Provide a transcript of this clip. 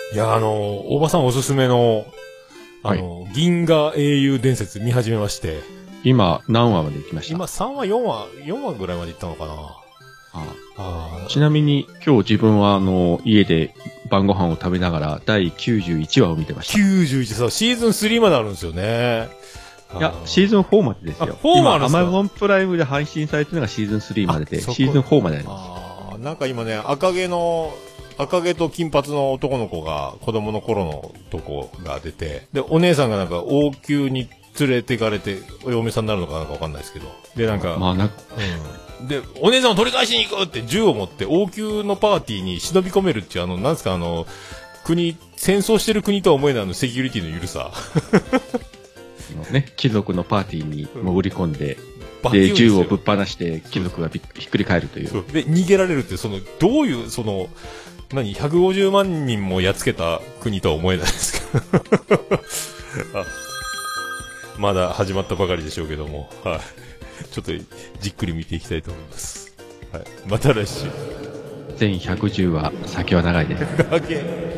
いや、大場さんおすすめの、銀河英雄伝説見始めまして。 今、何話まで行きました？ 今3話、4話ぐらいまで行ったのかな。 ちなみに、今日自分は家で晩ご飯を食べながら第91話を見てました。 91、そう、シーズン3まであるんですよね。 いや、シーズン4までですよ。 4まであるんですか？ 今、Amazon プライムで配信されてるのがシーズン3までで、シーズン4まであります。 なんか今ね、赤毛と金髪の男の子が子供の頃のとこが出て、で、お姉さんがなんか王宮に連れてかれて、お嫁さんになるのかなんかわかんないですけど。で、なんか、で、お姉さんを取り返しに行くって銃を持って王宮のパーティーに忍び込めるっていう、なんですか、戦争してる国とは思えないセキュリティの緩さ。 ね、貴族のパーティーに潜り込んで、で、銃をぶっ放して貴族がひっくり返るという。 で、逃げられるって、どういう、150万人もやっつけた国とは思えないですけど。まだ始まったばかりでしょうけども、はい。ちょっとじっくり見ていきたいと思います。はい。また来週。 全110話、先は長いです。